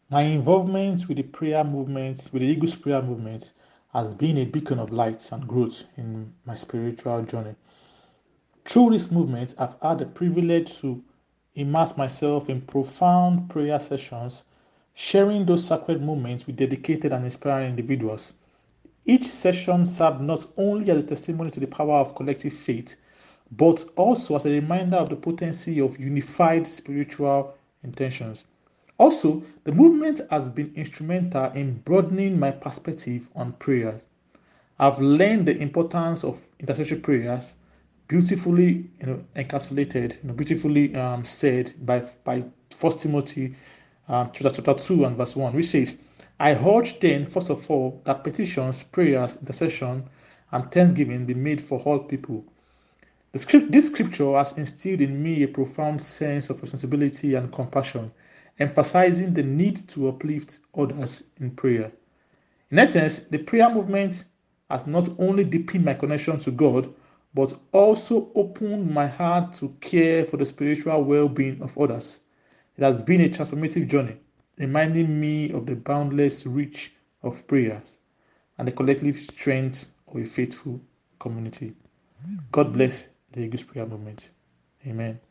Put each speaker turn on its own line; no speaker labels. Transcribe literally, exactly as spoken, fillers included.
My involvement with the prayer movement, with the Eagles prayer movement, has been a beacon of light and growth in my spiritual journey. Through this movement, I've had the privilege to immerse myself in profound prayer sessions, sharing those sacred moments with dedicated and inspiring individuals. Each session served not only as a testimony to the power of collective faith, but also as a reminder of the potency of unified spiritual intentions. Also, the movement has been instrumental in broadening my perspective on prayer. I've learned the importance of intercessory prayers, beautifully you know, encapsulated, you know, beautifully um, said by, by First Timothy um, chapter, chapter two and verse one, which says, I urge then, first of all, that petitions, prayers, intercession, and thanksgiving be made for all people. The script, this scripture has instilled in me a profound sense of responsibility and compassion, emphasizing the need to uplift others in prayer. In essence, the prayer movement has not only deepened my connection to God, but also opened my heart to care for the spiritual well being of others. It has been a transformative journey, reminding me of the boundless reach of prayers and the collective strength of a faithful community. God bless the Eagles Prayer Movement. Amen.